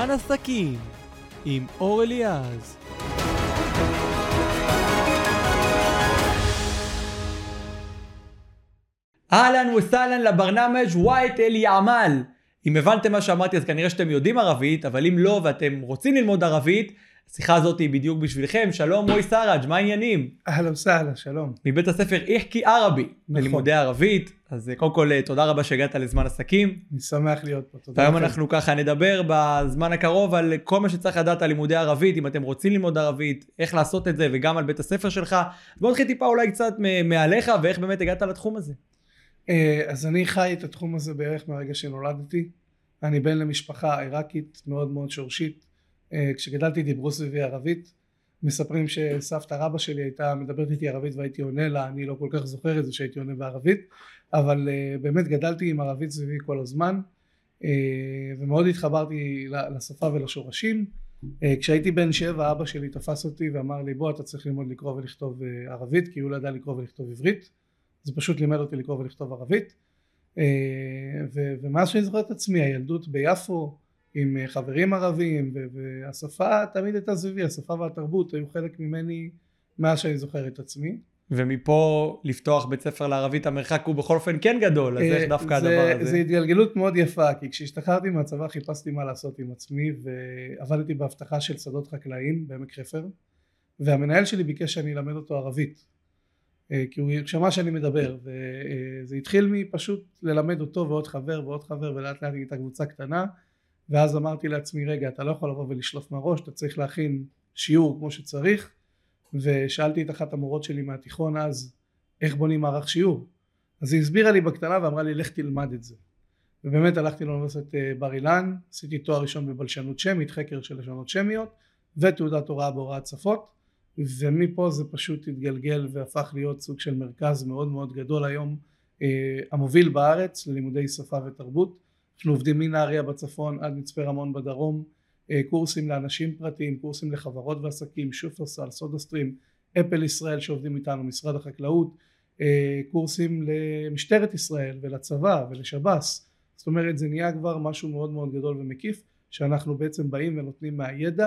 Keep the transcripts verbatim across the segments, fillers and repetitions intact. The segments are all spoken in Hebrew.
זמן עסקים עם אור אליעז. אהלן וסהלן לברנמג' וואית אלי עמל. אם הבנתם מה שאמרתי אז כנראה שאתם יודעים ערבית, אבל אם לא ואתם רוצים ללמוד ערבית, השיחה הזאת היא בדיוק בשבילכם. שלום מוי סראג', מה העניינים? אהלן וסהלן, שלום. מבית הספר איחקי ערבי, ללימודי ערבית. אז קודם כל תודה רבה שהגעת לזמן עסקים. אני שמח להיות פה, תודה. והיום אנחנו ככה נדבר בזמן הקרוב על כל מה שצריך לדעת על לימודי ערבית, אם אתם רוצים ללמוד ערבית, איך לעשות את זה, וגם על בית הספר שלך. בוא נתחיל טיפה אולי קצת מעליך, ואיך באמת הגעת לתחום הזה. אז אני חי את התחום הזה בערך מהרגע שנולדתי. אני בן למשפחה עיראקית מאוד מאוד שורשית. כשגדלתי דיברו סביבי ערבית. מספרים שסבתא רבא שלי הייתה מדברת איתי ערבית והייתי עונה לה, אני לא כל כך זוכר את זה שהייתי עונה בערבית, אבל באמת גדלתי עם ערבית סביבי כל הזמן, ומאוד התחברתי לשפה ולשורשים. כשהייתי בן שבע אבא שלי תפס אותי ואמר לי בוא אתה צריך ללמוד לקרוא ולכתוב ערבית, כי הוא לא ידע לקרוא ולכתוב עברית, זה פשוט לימד אותי לקרוא ולכתוב ערבית. ומאז שאני זוכר את עצמי, הילדות ביפו עם חברים ערבים, והשפה תמיד הייתה סביבי, השפה והתרבות היו חלק ממני מאז שאני זוכר את עצמי. ומפה לפתוח בית ספר לערבית המרחק הוא בכל אופן כן גדול, אז איך דווקא הדבר הזה? זה התגלגלות מאוד יפה, כי כשהשתחררתי מהצבא חיפשתי מה לעשות עם עצמי, ועבדתי בהבטחה של שדות חקלאים בעמק חפר, והמנהל שלי ביקש שאני אלמד אותו ערבית, כי הוא שמע שאני מדבר, וזה התחיל מפשוט ללמד אותו ועוד חבר ועוד חבר, ולאט לאט הייתה קבוצה קטנה, ואז אמרתי לעצמי רגע אתה לא יכול לבוא ולשלוף מהראש, אתה צריך להכין שיעור כמו שצריך, ושאלתי את אחת המורות שלי מהתיכון אז איך בונים מערך שיעור, אז היא הסבירה לי בקטנה ואמרה לי לך תלמד את זה, ובאמת הלכתי לאוניברסיטת בר אילן, עשיתי תואר ראשון בבלשנות שמית, חקר של לשונות שמיות, ותעודת הוראה בהוראת שפות, ומפה זה פשוט התגלגל והפך להיות סוג של מרכז מאוד מאוד גדול היום, המוביל בארץ ללימודי שפה ותרבות. אנחנו עובדים מנהריה בצפון עד מצפה רמון בדרום, קורסים לאנשים פרטיים, קורסים לחברות ועסקים, שופרסל, סודה סטרים, אפל ישראל שעובדים איתנו, משרד החקלאות, קורסים למשטרת ישראל ולצבא ולשב"ס. זאת אומרת זה נהיה כבר משהו מאוד מאוד גדול ומקיף, שאנחנו בעצם באים ונותנים מהידע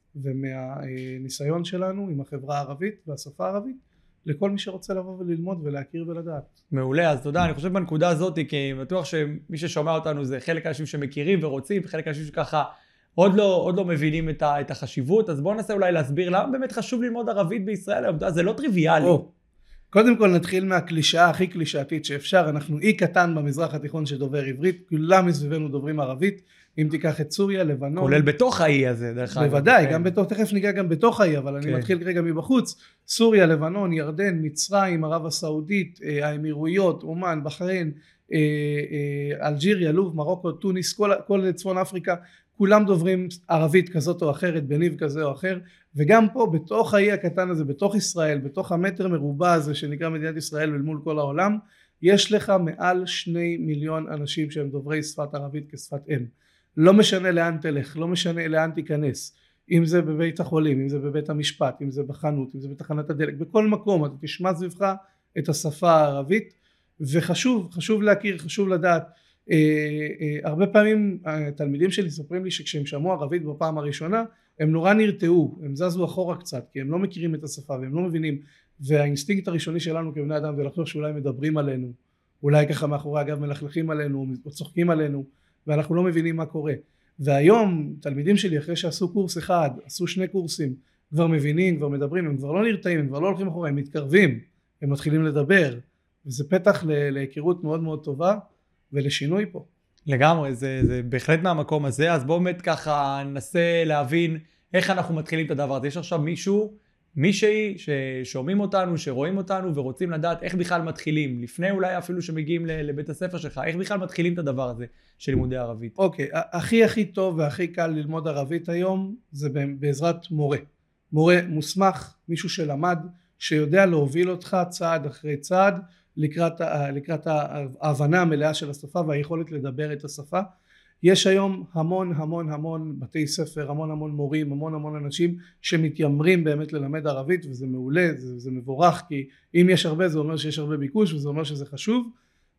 ומהניסיון שלנו עם החברה הערבית והשפה הערבית לכל מי שרוצה לבוא וללמוד ולהכיר ולדעת. מעולה, אז תודה. אני חושב בנקודה הזאת, כי בטוח שמי ששומע אותנו זה חלק האנשים שמכירים ורוצים, וחלק האנשים שככה עוד לא, עוד לא מבינים את, ה, את החשיבות, אז בואו ננסה אולי להסביר למה באמת חשוב ללמוד ערבית בישראל, זה לא טריוויאלי. או, קודם כל נתחיל מהקלישאה הכי קלישאתית שאפשר, אנחנו אי קטן במזרח התיכון שדובר עברית, כולם מסביבנו דוברים ערבית, אם תיקח את סוריה, לבנון. כולל בתוך האי הזה, דרך אגב. בוודאי, גם בתוך, תכף ניגע גם בתוך האי, אבל אני מתחיל רגע מבחוץ. סוריה, לבנון, ירדן, מצרים, ערב הסעודית, האמירויות, אומן, בחריין, אלג'יריה, לוב, מרוקו, טוניס, כל, כל צפון אפריקה, כולם דוברים ערבית כזאת או אחרת, בניב כזה או אחר, וגם פה בתוך האי הקטן הזה, בתוך ישראל, בתוך המטר מרובע הזה שנקרא מדינת ישראל ולמול כל העולם, יש לך מעל שני מיליון אנשים שהם דוברי שפת ערבית כשפת אם. לא משנה לאן תלך, לא משנה לאן תיכנס, אם זה בבית החולים, אם זה בבית המשפט, אם זה בחנות, אם זה בתחנת הדלק, בכל מקום אתה תשמע סביבך את השפה הערבית, וחשוב, חשוב להכיר, חשוב לדעת. אה, אה, הרבה פעמים התלמידים שלי סופרים לי שכשהם שמעו ערבית בפעם הראשונה, הם נורא נרתעו, הם זזו אחורה קצת, כי הם לא מכירים את השפה והם לא מבינים, והאינסטינקט הראשוני שלנו כבני אדם זה לחשוב שאולי מדברים עלינו, אולי ככה מאחורי אגב מלכלכים עלינו או צוחקים עלינו, ואנחנו לא מבינים מה קורה. והיום תלמידים שלי אחרי שעשו קורס אחד, עשו שני קורסים, כבר מבינים, כבר מדברים, הם כבר לא נרתעים, הם כבר לא הולכים אחורה, הם מתקרבים, הם מתחילים לדבר, וזה פתח להיכרות מאוד מאוד טובה ולשינוי פה. לגמרי, זה, זה בהחלט מהמקום הזה, אז בואו באמת ככה ננסה להבין איך אנחנו מתחילים את הדבר הזה. יש עכשיו מישהו, מישהי ששומעים אותנו, שרואים אותנו ורוצים לדעת איך בכלל מתחילים, לפני אולי אפילו שמגיעים לבית הספר שלך, איך בכלל מתחילים את הדבר הזה של לימודי ערבית? אוקיי, הכי הכי טוב והכי קל ללמוד ערבית היום זה בעזרת מורה. מורה מוסמך, מישהו שלמד, שיודע להוביל אותך צעד אחרי צעד, לקראת, לקראת ההבנה המלאה של השפה והיכולת לדבר את השפה. יש היום המון המון המון בתי ספר, המון המון מורים, המון המון אנשים שמתיימרים באמת ללמד ערבית, וזה מעולה, זה, זה מבורך, כי אם יש הרבה זה אומר שיש הרבה ביקוש וזה אומר שזה חשוב,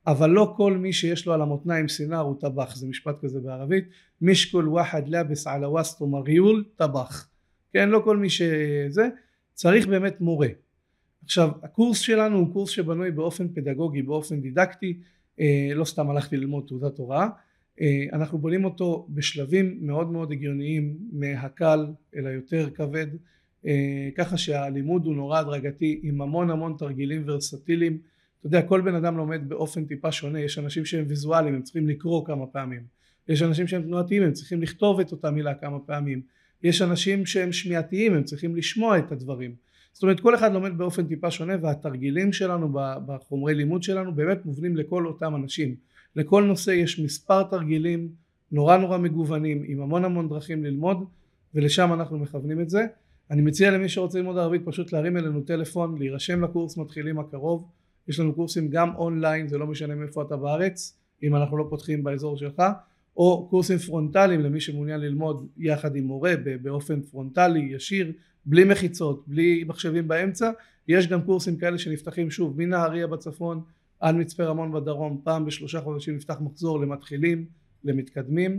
אבל לא כל מי שיש לו על המותניים סינר הוא טבח, זה משפט כזה בערבית, מישקול וחד לבס על הווסטו מריול טבח, כן, לא כל מי שזה, צריך באמת מורה. עכשיו הקורס שלנו הוא קורס שבנוי באופן פדגוגי, באופן דידקטי, אה, לא סתם הלכתי ללמוד תעודת הוראה, אה, אנחנו בונים אותו בשלבים מאוד מאוד הגיוניים, מהקל אל היותר כבד, אה, ככה שהלימוד הוא נורא הדרגתי עם המון המון תרגילים ורסטיליים. אתה יודע, כל בן אדם לומד באופן טיפה שונה, יש אנשים שהם ויזואליים, הם צריכים לקרוא כמה פעמים, יש אנשים שהם תנועתיים, הם צריכים לכתוב את אותה מילה כמה פעמים, יש אנשים שהם שמיעתיים, הם צריכים לשמוע את הדברים. זאת אומרת, כל אחד לומד באופן טיפה שונה, והתרגילים שלנו בחומרי לימוד שלנו באמת מובנים לכל אותם אנשים. לכל נושא יש מספר תרגילים נורא נורא מגוונים, עם המון המון דרכים ללמוד, ולשם אנחנו מכוונים את זה. אני מציע למי שרוצה ללמוד ערבית פשוט להרים אלינו טלפון, להירשם לקורס מתחילים הקרוב. יש לנו קורסים גם אונליין, זה לא משנה מאיפה אתה בארץ, אם אנחנו לא פותחים באזור שלך, או קורסים פרונטליים למי שמעוניין ללמוד יחד עם מורה באופן פרונטלי, ישיר, בלי מחיצות, בלי מחשבים באמצע. יש גם קורסים כאלה שנפתחים שוב מנהריה בצפון עד מצפה רמון בדרום, פעם בשלושה חודשים נפתח מחזור למתחילים, למתקדמים.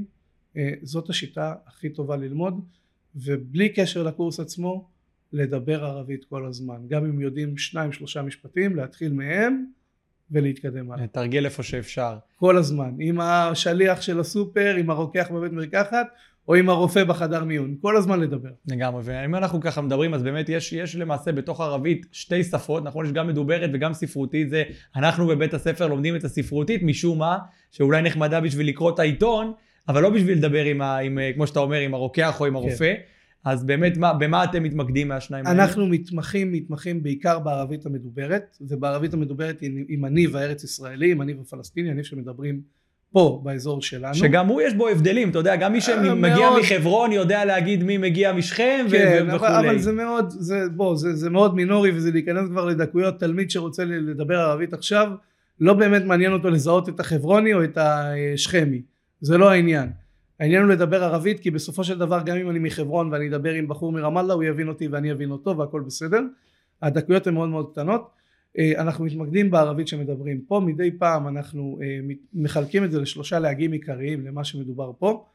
זאת השיטה הכי טובה ללמוד, ובלי קשר לקורס עצמו לדבר ערבית כל הזמן, גם אם יודעים שניים שלושה משפטים, להתחיל מהם ולהתקדם הלאה. תרגיל איפה שאפשר. כל הזמן, עם השליח של הסופר, עם הרוקח בבית מרקחת, או עם הרופא בחדר מיון, כל הזמן לדבר. לגמרי, ואם אנחנו ככה מדברים, אז באמת יש, יש למעשה בתוך ערבית שתי שפות, נכון? יש גם מדוברת וגם ספרותית, זה אנחנו בבית הספר לומדים את הספרותית, משום מה, שאולי נחמדה בשביל לקרוא את העיתון, אבל לא בשביל לדבר עם, ה, עם כמו שאתה אומר, עם הרוקח או עם הרופא. כן. אז באמת, מה, במה אתם מתמקדים מהשניים האלה? אנחנו מתמחים, מתמחים בעיקר בערבית המדוברת, ובערבית המדוברת עם הניב הארץ ישראלי, עם הניב הפלסטיני, הניב שמדברים פה באזור שלנו. שגם הוא יש בו הבדלים, אתה יודע, גם מי שמגיע מחברון יודע להגיד מי מגיע משכם כן, וכו'. אבל זה מאוד, זה, בוא, זה, זה מאוד מינורי, וזה להיכנס כבר לדקויות. תלמיד שרוצה לדבר ערבית עכשיו, לא באמת מעניין אותו לזהות את החברוני או את השכמי. זה לא העניין. העניין הוא לדבר ערבית, כי בסופו של דבר גם אם אני מחברון ואני אדבר עם בחור מרמאללה, הוא יבין אותי ואני אבין אותו והכל בסדר. הדקויות הן מאוד מאוד קטנות. אנחנו מתמקדים בערבית שמדברים פה. מדי פעם אנחנו מחלקים את זה לשלושה להגים עיקריים למה שמדובר פה.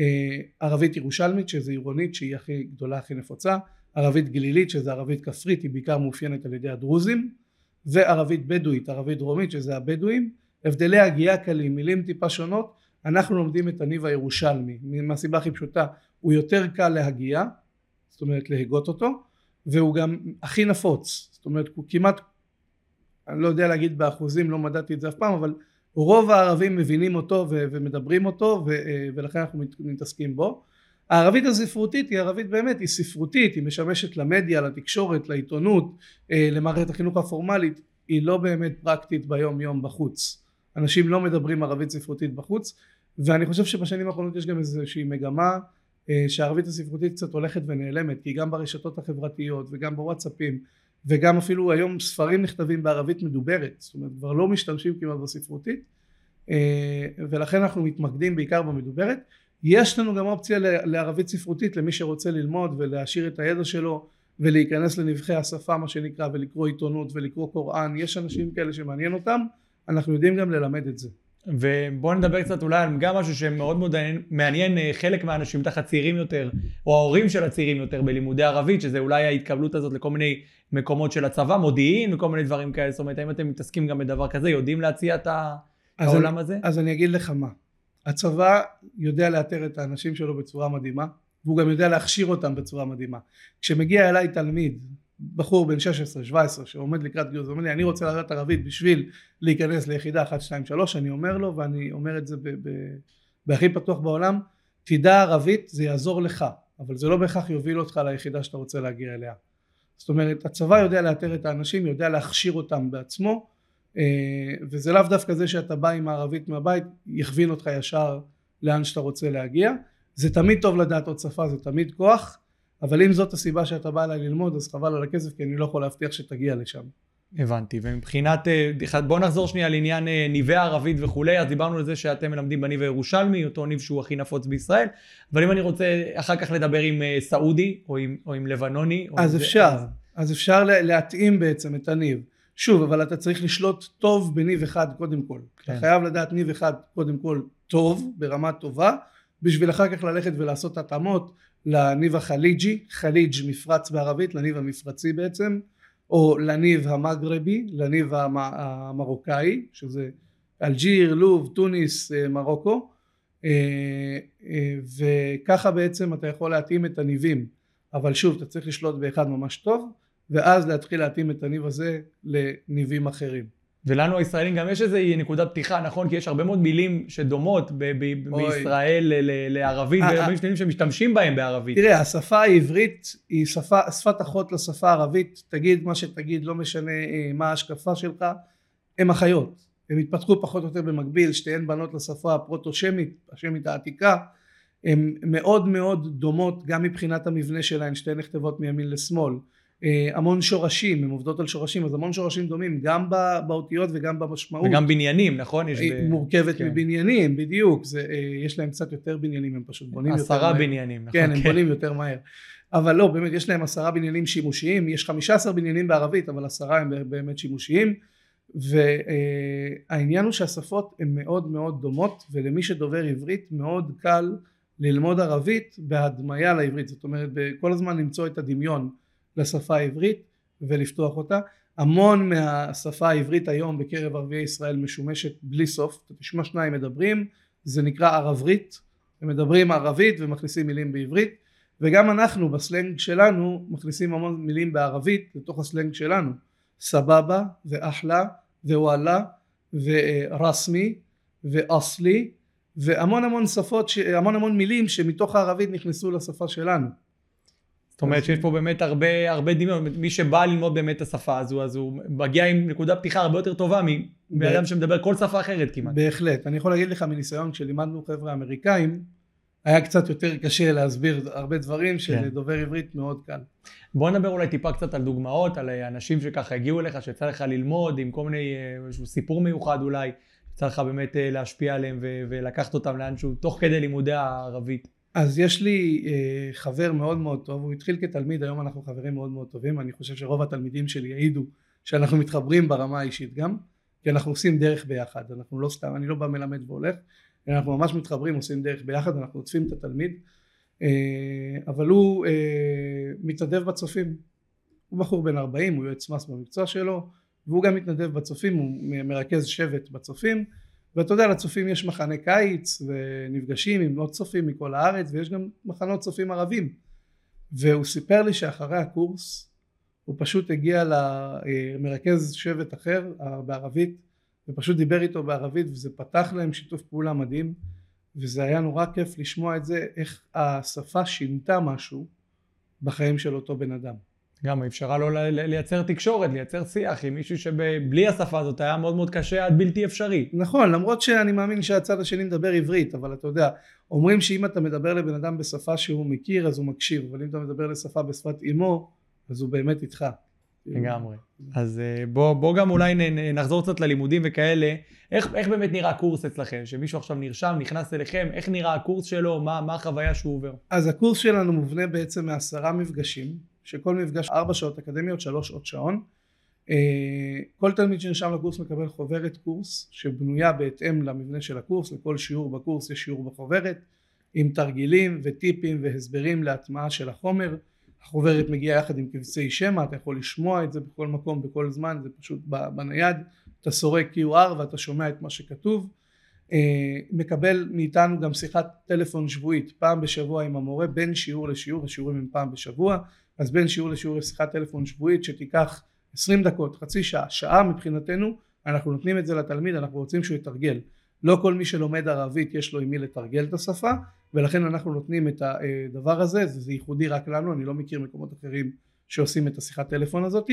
ערבית ירושלמית, שזה עירונית, שהיא הכי גדולה, הכי נפוצה. ערבית גלילית, שזה ערבית כפרית, היא בעיקר מאופיינת על ידי הדרוזים. וערבית בדואית, ערבית דרומית, שזה הבדואים. הבדלי הגייה קלים, מילים טיפה שונות. אנחנו לומדים את הניב הירושלמי, מהסיבה הכי פשוטה, הוא יותר קל להגיע, זאת אומרת להגות אותו, והוא גם הכי נפוץ, זאת אומרת הוא כמעט, אני לא יודע להגיד באחוזים, לא מדעתי את זה אף פעם, אבל רוב הערבים מבינים אותו ו- ומדברים אותו, ו- ולכן אנחנו מתעסקים בו. הערבית הספרותית היא ערבית באמת, היא ספרותית, היא משמשת למדיה, לתקשורת, לעיתונות, למערכת החינוך הפורמלית, היא לא באמת פרקטית ביום יום בחוץ. אנשים לא מדברים ערבית ספרותית בחוץ, ואני חושב שבשנים האחרונות יש גם איזושהי מגמה שהערבית הספרותית קצת הולכת ונעלמת, כי גם ברשתות החברתיות וגם בוואטסאפים, וגם אפילו היום ספרים נכתבים בערבית מדוברת, זאת אומרת כבר לא משתמשים כמעט בספרותית, ולכן אנחנו מתמקדים בעיקר במדוברת. יש לנו גם אופציה לערבית ספרותית למי שרוצה ללמוד ולהשאיר את הידע שלו ולהיכנס לנבחי השפה מה שנקרא, ולקרוא עיתונות ולקרוא קוראן. יש אנשים כאלה שמעניין אותם, אנחנו יודעים גם ללמד את זה. ובואו נדבר קצת אולי על גם משהו שמאוד מאוד מעניין חלק מהאנשים תחת צעירים יותר, או ההורים של הצעירים יותר בלימודי ערבית, שזה אולי ההתקבלות הזאת לכל מיני מקומות של הצבא, מודיעין וכל מיני דברים כאלה. זאת אומרת, האם אתם מתעסקים גם בדבר כזה, יודעים להציע את העולם הזה? אז אני אגיד לך מה, הצבא יודע לאתר את האנשים שלו בצורה מדהימה, והוא גם יודע להכשיר אותם בצורה מדהימה. כשמגיע אליי תלמיד, בחור בן שש עשרה שבע עשרה שעומד לקראת גיוס, אומר לי אני רוצה לדעת ערבית בשביל להיכנס ליחידה אחת שתיים שלוש, אני אומר לו, ואני אומר את זה בהכי פתוח בעולם, תדע ערבית זה יעזור לך, אבל זה לא בהכרח יוביל אותך ליחידה שאתה רוצה להגיע אליה. זאת אומרת, הצבא יודע לאתר את האנשים, יודע להכשיר אותם בעצמו, וזה לאו דווקא זה שאתה בא עם הערבית מהבית יכווין אותך ישר לאן שאתה רוצה להגיע. זה תמיד טוב לדעת עוד שפה, זה תמיד כוח, אבל אם זאת הסיבה שאתה בא אליי ללמוד, אז חבל על הכסף, כי אני לא יכול להבטיח שתגיע לשם. הבנתי, ומבחינת, בוא נחזור שנייה לעניין ניבי הערבית וכולי, אז דיברנו על זה שאתם מלמדים בניב הירושלמי, אותו ניב שהוא הכי נפוץ בישראל, אבל אם אני רוצה אחר כך לדבר עם סעודי, או עם, או עם לבנוני, אז או אפשר, זה, אז אפשר להתאים בעצם את הניב, שוב, אבל אתה צריך לשלוט טוב בניב אחד קודם כל. כן. אתה חייב לדעת ניב אחד קודם כל טוב, ברמה טובה, בשביל אחר כך ללכת ולעשות התאמות לניב החליג'י, חליג' מפרץ בערבית, לניב המפרצי בעצם, או לניב המגרבי, לניב המרוקאי, שזה אלג'יר, לוב, טוניס, מרוקו, וככה בעצם אתה יכול להתאים את הניבים, אבל שוב, אתה צריך לשלוט באחד ממש טוב, ואז להתחיל להתאים את הניב הזה לניבים אחרים. ולנו הישראלים גם יש איזו נקודת פתיחה, נכון? כי יש הרבה מאוד מילים שדומות ב- ב- בישראל לערבית, והרבה מילים שמשתמשים בהם בערבית. תראה, השפה העברית היא שפה, שפת אחות לשפה הערבית, תגיד מה שתגיד, לא משנה מה ההשקפה שלך, הם אחיות. הם התפתחו פחות או יותר במקביל, שתיהן בנות לשפה הפרוטו-שמית, השמית העתיקה, הן מאוד מאוד דומות גם מבחינת המבנה שלהן, שתיהן נכתבות מימין לשמאל. המון שורשים, הן עובדות על שורשים, אז המון שורשים דומים גם באותיות וגם במשמעות. וגם בניינים, נכון? יש ב... מורכבת כן. מבניינים, בדיוק, זה, יש להם קצת יותר בניינים, הם פשוט בונים יותר מהר. עשרה בניינים, נכון? כן, הם כן. בונים יותר מהר. אבל לא, באמת יש להם עשרה בניינים שימושיים, יש חמישה עשר בניינים בערבית, אבל עשרה הם באמת שימושיים, והעניין הוא שהשפות הן מאוד מאוד דומות, ולמי שדובר עברית מאוד קל ללמוד ערבית בהדמיה לעברית, זאת אומרת, כל הזמן למצוא את הדמיון לשפה העברית ולפתוח אותה. המון מהשפה העברית היום בקרב ערביי ישראל משומשת בלי סוף, אתה תשמע שניים מדברים, זה נקרא ערברית, הם מדברים ערבית ומכניסים מילים בעברית, וגם אנחנו בסלנג שלנו מכניסים המון מילים בערבית לתוך הסלנג שלנו, סבבה ואחלה ווואלה ורסמי ואסלי, והמון המון שפות, המון המון מילים שמתוך הערבית נכנסו לשפה שלנו. זאת אומרת שיש פה באמת הרבה, הרבה דמיון, מי שבא ללמוד באמת את השפה הזו, אז הוא מגיע עם נקודה פתיחה הרבה יותר טובה מאדם שמדבר כל שפה אחרת כמעט. בהחלט, אני יכול להגיד לך מניסיון, כשלימדנו חבר'ה אמריקאים, היה קצת יותר קשה להסביר הרבה דברים שלדובר עברית מאוד קל. בוא נדבר אולי טיפה קצת על דוגמאות, על אנשים שככה הגיעו אליך, שיצא לך ללמוד עם כל מיני, איזשהו סיפור מיוחד אולי, יצא לך באמת להשפיע עליהם ולקחת אותם לאנשהו, תוך כדי לימודי הערבית. אז יש לי אה, חבר מאוד מאוד טוב, הוא התחיל כתלמיד, היום אנחנו חברים מאוד מאוד טובים, אני חושב שרוב התלמידים שלי יעידו שאנחנו מתחברים ברמה האישית גם, כי אנחנו עושים דרך ביחד, אנחנו לא סתם, אני לא בא מלמד והולך, אנחנו ממש מתחברים, עושים דרך ביחד, אנחנו עוטפים את התלמיד, אה, אבל הוא אה, מתנדב בצופים, הוא בחור בן ארבעים, הוא יועץ מס במקצוע שלו, והוא גם מתנדב בצופים, הוא מרכז שבט בצופים, ואתה יודע, לצופים יש מחנה קיץ ונפגשים עם עוד צופים מכל הארץ, ויש גם מחנות צופים ערבים, והוא סיפר לי שאחרי הקורס הוא פשוט הגיע למרכז שבט אחר בערבית, ופשוט דיבר איתו בערבית, וזה פתח להם שיתוף פעולה מדהים, וזה היה נורא כיף לשמוע את זה, איך השפה שינתה משהו בחיים של אותו בן אדם. גם אפשרה לו לייצר תקשורת, לייצר שיח עם מישהו שבלי השפה הזאת היה מאוד מאוד קשה עד בלתי אפשרי. נכון, למרות שאני מאמין שהצד השני מדבר עברית, אבל אתה יודע, אומרים שאם אתה מדבר לבן אדם בשפה שהוא מכיר אז הוא מקשיב, אבל אם אתה מדבר לשפה בשפת אמו, אז הוא באמת איתך. לגמרי. אז בוא, בוא גם אולי נחזור קצת ללימודים וכאלה. איך, איך באמת נראה הקורס אצלכם? שמישהו עכשיו נרשם, נכנס אליכם, איך נראה הקורס שלו? מה, מה החוויה שהוא עובר? אז הקורס שלנו מובנה בעצם מעשרה מפגשים, שכל מפגש ארבע שעות אקדמיות, שלוש שעות שעון. כל תלמיד שנרשם לקורס מקבל חוברת קורס, שבנויה בהתאם למבנה של הקורס, לכל שיעור בקורס יש שיעור בחוברת, עם תרגילים וטיפים והסברים להטמעה של החומר. החוברת מגיעה יחד עם קבצי שמע, אתה יכול לשמוע את זה בכל מקום, בכל זמן, זה פשוט בנייד, אתה סורק קיו אר ואתה שומע את מה שכתוב. מקבל מאיתנו גם שיחת טלפון שבועית, פעם בשבוע עם המורה, בין שיעור לשיעור, השיעורים הם פעם בשבוע, אז בין שיעור לשיעור יש שיחת טלפון שבועית שתיקח עשרים דקות, חצי שעה, שעה מבחינתנו, אנחנו נותנים את זה לתלמיד, אנחנו רוצים שהוא יתרגל. לא כל מי שלומד ערבית יש לו עם מי לתרגל את השפה, ולכן אנחנו נותנים את הדבר הזה, זה ייחודי רק לנו, אני לא מכיר מקומות אחרים שעושים את השיחת טלפון הזאת,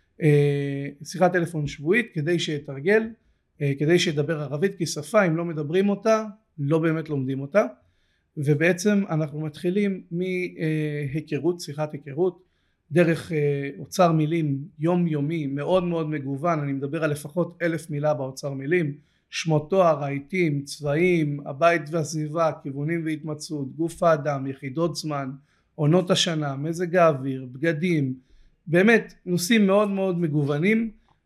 שיחת טלפון שבועית כדי שיתרגל, כדי שידבר ערבית, כי שפה אם לא מדברים אותה, לא באמת לומדים אותה, ובעצם אנחנו מתחילים מהיכרות, שיחת היכרות, דרך אוצר מילים יומיומי מאוד מאוד מגוון, אני מדבר על לפחות אלף מילה באוצר מילים, שמות תואר, רהיטים, צבעים, הבית והסביבה, כיוונים והתמצאות, גוף האדם, יחידות זמן, עונות השנה, מזג האוויר, בגדים, באמת נושאים מאוד מאוד מגוונים.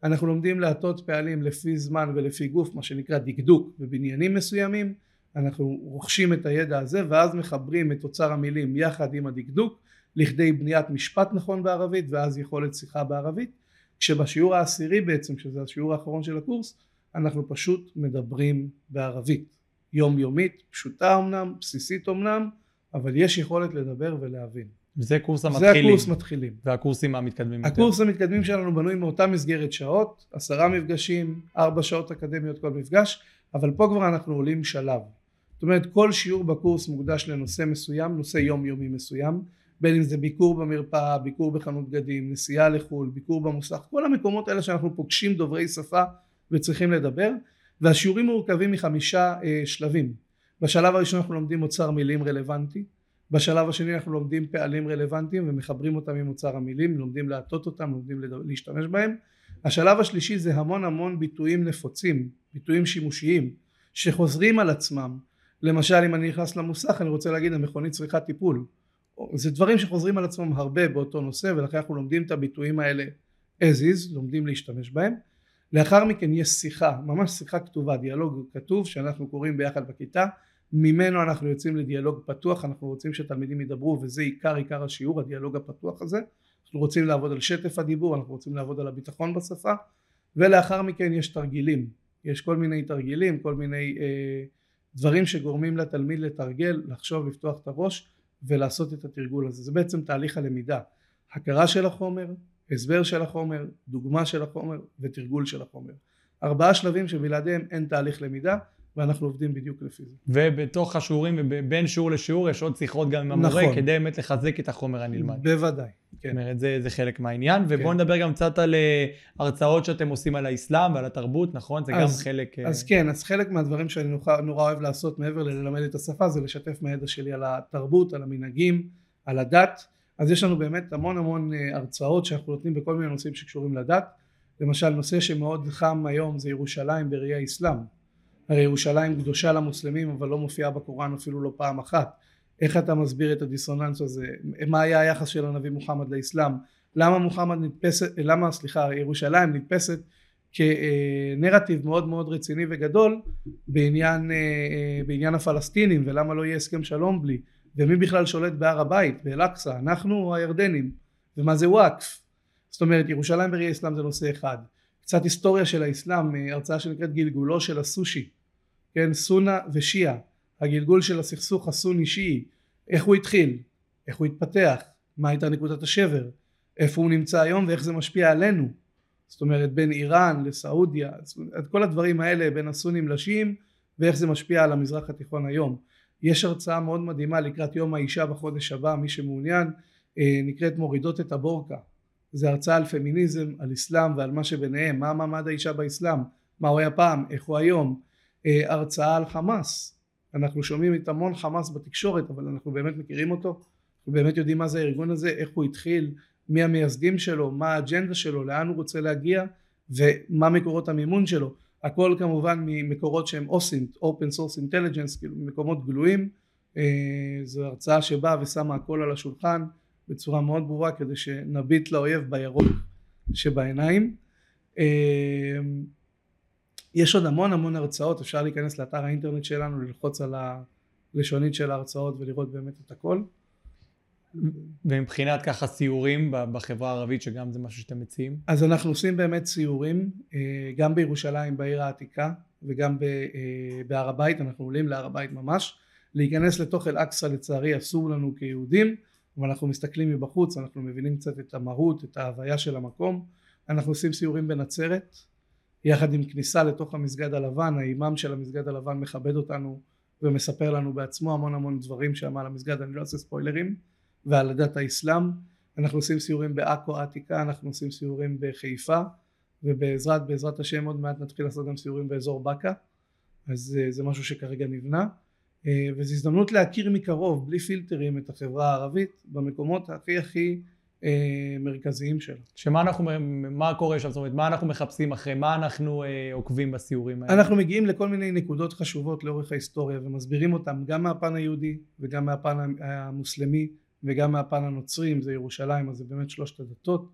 אנחנו לומדים להטות פעלים לפי זמן ולפי גוף, מה שנקרא דקדוק בבניינים מסוימים. אנחנו רוכשים את הידע הזה ואז מחברים את אוצר המילים יחד עם הדקדוק לכדי בניית משפט נכון בערבית ואז יכולת שיחה בערבית, כשבשיעור העשירי בעצם, שזה השיעור האחרון של הקורס, אנחנו פשוט מדברים בערבית יומיומית, פשוטה אמנם, בסיסית אמנם, אבל יש יכולת לדבר ולהבין. וזה קורס המתחילים. זה הקורס מתחילים. והקורסים המתקדמים יותר. הקורס המתקדמים שלנו בנוי מאותה מסגרת שעות, עשרה מפגשים, ארבע שעות אקדמיות כל מפגש, אבל פה כבר אנחנו עולים שלב. זאת אומרת, כל שיעור בקורס מוקדש לנושא מסוים, נושא יומיומי מסוים, בין אם זה ביקור במרפאה, ביקור בחנות בגדים, נסיעה לחו"ל, ביקור במוסך, כל המקומות האלה שאנחנו פוגשים דוברי שפה וצריכים לדבר, והשיעורים מורכבים מחמישה אה, שלבים. בשלב הראשון אנחנו לומדים אוצר מילים רלוונטי, בשלב השני אנחנו לומדים פעלים רלוונטיים ומחברים אותם עם אוצר המילים, לומדים להטות אותם, לומדים להשתמש בהם. השלב השלישי זה המון המון ביטויים נפוצים, ביטויים שימושיים, שחוזרים על עצמם. למשל, אם אני נכנס למוסך, אני רוצה להגיד, המכונית צריכה טיפול. זה דברים שחוזרים על עצמם הרבה באותו נושא, ולכן אנחנו לומדים את הביטויים האלה as is, לומדים להשתמש בהם. לאחר מכן יש שיחה, ממש שיחה כתובה, דיאלוג כתוב שאנחנו קוראים ביחד בכיתה, ממנו אנחנו יוצאים לדיאלוג פתוח, אנחנו רוצים שתלמידים ידברו, וזה עיקר עיקר השיעור, הדיאלוג הפתוח הזה. אנחנו רוצים לעבוד על שטף הדיבור, אנחנו רוצים לעבוד על הביטחון בשפה, ולאחר מכן יש תרגילים, יש כל מיני תרגילים, כל מיני אה, דברים שגורמים לתלמיד לתרגל, לחשוב, לפתוח את הראש ולעשות את התרגול הזה. זה בעצם תהליך הלמידה, הכרה של החומר, הסבר של החומר, דוגמה של החומר ותרגול של החומר. ארבעה שלבים שבלעדיהם אין תהליך למידה, ואנחנו עובדים בדיוק לפי זה. ובתוך השיעורים ובין שיעור לשיעור יש עוד שיחות גם עם המורה, נכון. כדי באמת לחזק את החומר הנלמד. בוודאי, כן. זאת אומרת, זה, זה חלק מהעניין, ובואו כן. נדבר גם קצת על uh, הרצאות שאתם עושים על האסלאם ועל התרבות, נכון? זה אז, גם חלק... אז uh... כן, אז חלק מהדברים שאני נורא, נורא אוהב לעשות מעבר ללמד את השפה, זה לשתף מהידע שלי על התרבות, על המנהגים, על הדת. אז יש לנו באמת המון המון uh, הרצאות שאנחנו נותנים בכל מיני נושאים שקשורים לדת. למשל, נושא שמאוד חם היום זה ירושלים בראי האסלאם. הרי ירושלים קדושה למוסלמים אבל לא מופיעה בקוראן אפילו לא פעם אחת. איך אתה מסביר את הדיסוננס הזה? מה היה היחס של הנביא מוחמד לאסלאם? למה מוחמד נתפסת, למה סליחה ירושלים נתפסת כנרטיב מאוד מאוד רציני וגדול בעניין, בעניין הפלסטינים, ולמה לא יהיה הסכם שלום בלי? ומי בכלל שולט בהר הבית, באל-אקצא? אנחנו או הירדנים? ומה זה וואקף? זאת אומרת, ירושלים בראי האסלאם זה נושא אחד. קצת היסטוריה של האסלאם, הרצאה שנקראת גלגולו של הסושי, כן, סונה ושיעה, הגלגול של הסכסוך הסוני שיעי, איך הוא התחיל, איך הוא התפתח, מה הייתה נקודת השבר, איפה הוא נמצא היום ואיך זה משפיע עלינו, זאת אומרת בין איראן לסעודיה, את כל הדברים האלה בין הסונים לשיעים ואיך זה משפיע על המזרח התיכון היום. יש הרצאה מאוד מדהימה לקראת יום האישה בחודש הבא, מי שמעוניין, נקראת מורידות את הבורקה. זה הרצאה על פמיניזם, על אסלאם ועל מה שביניהם, מה מעמד האישה באסלאם, מה הוא היה פעם, איך הוא היום. הרצאה על חמאס, אנחנו שומעים את המון חמאס בתקשורת, אבל אנחנו באמת מכירים אותו, אנחנו באמת יודעים מה זה הארגון הזה, איך הוא התחיל, מי המייסדים שלו, מה האג'נדה שלו, לאן הוא רוצה להגיע, ומה מקורות המימון שלו. הכל כמובן ממקורות שהם אוסינט, Open Source Intelligence, כאילו מקומות גלויים. זו הרצאה שבאה ושמה הכל על השולחן, בצורה מאוד ברורה כדי שנביט לאויב בירוק שבעיניים. יש עוד המון המון הרצאות, אפשר להיכנס לאתר האינטרנט שלנו, ללחוץ על הלשונית של ההרצאות ולראות באמת את הכל. ומבחינת ככה סיורים בחברה הערבית שגם זה משהו שאתם מציעים? אז אנחנו עושים באמת סיורים, גם בירושלים בעיר העתיקה וגם בהר הבית, אנחנו עולים להר הבית ממש. להיכנס לתוך אל-אקצא לצערי אסור לנו כיהודים, אבל אנחנו מסתכלים מבחוץ, אנחנו מבינים קצת את המהות, את ההוויה של המקום. אנחנו עושים סיורים בנצרת, יחד עם כניסה לתוך המסגד הלבן, האימאם של המסגד הלבן מכבד אותנו ומספר לנו בעצמו המון המון דברים שם על המסגד, אני לא אעשה ספוילרים, ועל דת האסלאם. אנחנו עושים סיורים בעכו העתיקה, אנחנו עושים סיורים בחיפה, ובעזרת בעזרת השם עוד מעט נתחיל לעשות גם סיורים באזור בקה, אז זה משהו שכרגע נבנה. וזו הזדמנות להכיר מקרוב בלי פילטרים את החברה הערבית במקומות הכי הכי אה, מרכזיים שלה. שמה אנחנו, מה קורה שם? זאת אומרת, מה אנחנו מחפשים אחרי? מה אנחנו אה, עוקבים בסיורים האלה? אנחנו מגיעים לכל מיני נקודות חשובות לאורך ההיסטוריה ומסבירים אותם גם מהפן היהודי וגם מהפן המוסלמי וגם מהפן הנוצרי, אם זה ירושלים, אז זה באמת שלושת הדתות.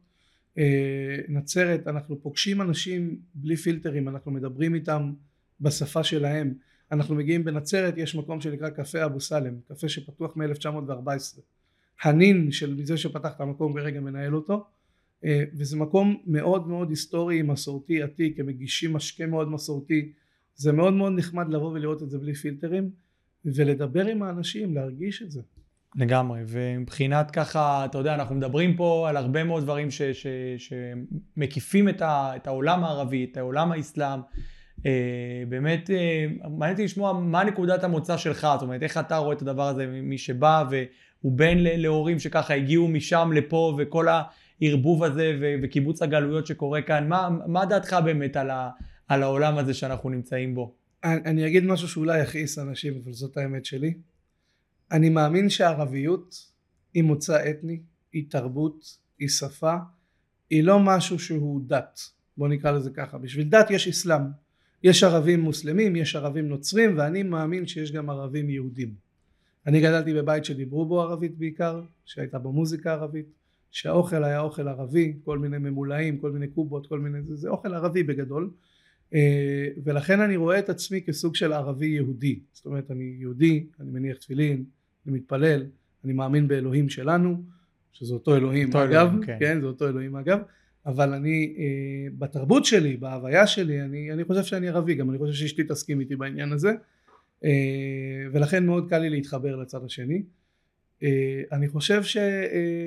נצרת, אנחנו פוגשים אנשים בלי פילטרים, אנחנו מדברים איתם בשפה שלהם. אנחנו מגיעים בנצרת, יש מקום שנקרא קפה אבו סלם, קפה שפתוח מ-אלף תשע מאות וארבע עשרה. הנין של זה שפתח את המקום כרגע מנהל אותו, וזה מקום מאוד מאוד היסטורי, מסורתי, עתיק, הם מגישים משקה מאוד מסורתי. זה מאוד מאוד נחמד לבוא ולראות את זה בלי פילטרים, ולדבר עם האנשים, להרגיש את זה. לגמרי, ומבחינת ככה, אתה יודע, אנחנו מדברים פה על הרבה מאוד דברים ש, ש, שמקיפים את, ה, את העולם הערבי, את העולם האסלאם. אה, באמת, אה, מעניין אותי לשמוע מה נקודת המוצא שלך, זאת אומרת, איך אתה רואה את הדבר הזה, מי שבא והוא בן להורים שככה הגיעו משם לפה, וכל הערבוב הזה ו, וקיבוץ הגלויות שקורה כאן, מה, מה דעתך באמת על, ה, על העולם הזה שאנחנו נמצאים בו? אני, אני אגיד משהו שאולי יכעיס אנשים, אבל זאת האמת שלי. אני מאמין שהערביות היא מוצא אתני, היא תרבות, היא שפה, היא לא משהו שהוא דת, בוא נקרא לזה ככה. בשביל דת יש אסלאם, יש ערבים מוסלמים, יש ערבים נוצרים, ואני מאמין שיש גם ערבים יהודים. אני גדלתי בבית שדיברו בו ערבית בעיקר, שהייתה בו מוזיקה ערבית, שהאוכל היה אוכל ערבי, כל מיני ממולאים, כל מיני קובות, כל מיני, זה, זה אוכל ערבי בגדול, ולכן אני רואה את עצמי כסוג של ערבי יהודי. זאת אומרת, אני יהודי, אני מניח תפילין, אני מתפלל, אני מאמין באלוהים שלנו, שזה אותו אלוהים אותו אגב, אלוהים, כן. כן, זה אותו אלוהים אגב, אבל אני, אה, בתרבות שלי, בהוויה שלי, אני, אני חושב שאני ערבי, גם אני חושב שאשתי תסכים איתי בעניין הזה, אה, ולכן מאוד קל לי להתחבר לצד השני. אה, אני חושב ש, אה,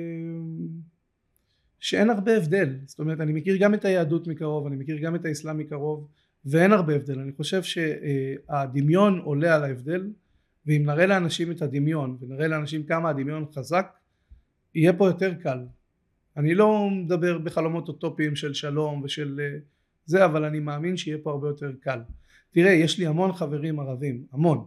שאין הרבה הבדל, זאת אומרת, אני מכיר גם את היהדות מקרוב, אני מכיר גם את האסלאם מקרוב, ואין הרבה הבדל. אני חושב שהדמיון עולה על ההבדל, ואם נראה לאנשים את הדמיון, ונראה לאנשים כמה הדמיון חזק, יהיה פה יותר קל. אני לא מדבר בחלומות אוטופיים של שלום ושל זה, אבל אני מאמין שיהיה פה הרבה יותר קל. תראה, יש לי המון חברים ערבים, המון.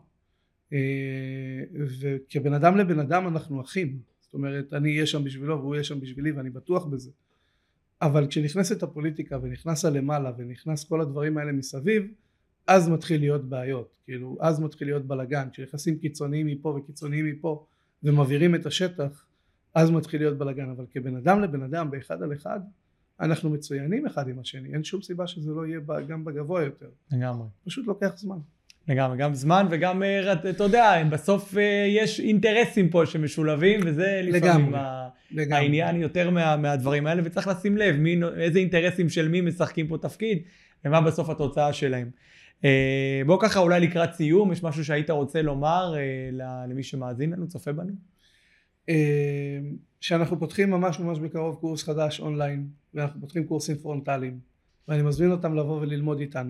וכבן אדם לבן אדם אנחנו אחים. זאת אומרת, אני אהיה שם בשבילו והוא יהיה שם בשבילי, ואני בטוח בזה. אבל כשנכנסת הפוליטיקה ונכנס הלמעלה ונכנס כל הדברים האלה מסביב, אז מתחיל להיות בעיות, כאילו, אז מתחיל להיות בלגן, כשנכנסים קיצוניים מפה וקיצוניים מפה ומעבירים את השטח, אז מתחיל להיות בלגן. אבל כבן אדם לבן אדם, באחד על אחד, אנחנו מצוינים אחד עם השני, אין שום סיבה שזה לא יהיה גם בגבוה יותר. לגמרי. פשוט לוקח זמן. לגמרי, גם זמן וגם, אתה יודע, בסוף יש אינטרסים פה שמשולבים, וזה לפעמים לגמרי. העניין יותר מה, מהדברים האלה, וצריך לשים לב מי, איזה אינטרסים של מי משחקים פה תפקיד, ומה בסוף התוצאה שלהם. בוא ככה אולי לקראת סיום, יש משהו שהיית רוצה לומר למי שמאזין לנו, צופה בנו? שאנחנו פותחים ממש ממש בקרוב קורס חדש אונליין, ואנחנו פותחים קורסים פרונטליים, ואני מזמין אותם לבוא וללמוד איתנו,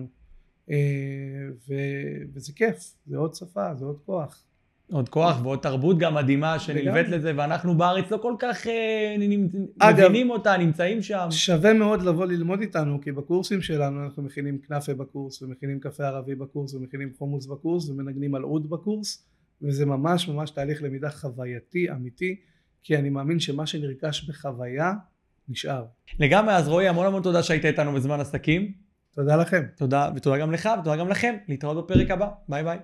וזה כיף, זה עוד שפה, זה עוד כוח. עוד כוח ועוד תרבות גם מדהימה שנלווית לזה, ואנחנו בארץ לא כל כך מבינים אותה, נמצאים שם. שווה מאוד לבוא ללמוד איתנו, כי בקורסים שלנו אנחנו מכינים כנאפה בקורס, ומכינים קפה ערבי בקורס, ומכינים חומוס בקורס, ומנגנים על עוד בקורס, וזה ממש ממש תהליך למידה חווייתי, אמיתי, כי אני מאמין שמה שנרכש בחוויה נשאר. לגמרי, אז רועי, המון המון תודה שהיית איתנו בזמן עסקים. תודה לכם. תודה, ותודה גם לך, ותודה גם לכם. להתראות בפרק הבא. ביי ביי.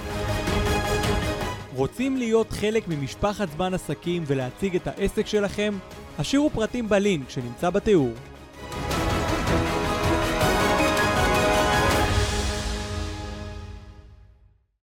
רוצים להיות חלק ממשפחת זמן עסקים ולהציג את העסק שלכם? השאירו פרטים בלינק שנמצא בתיאור.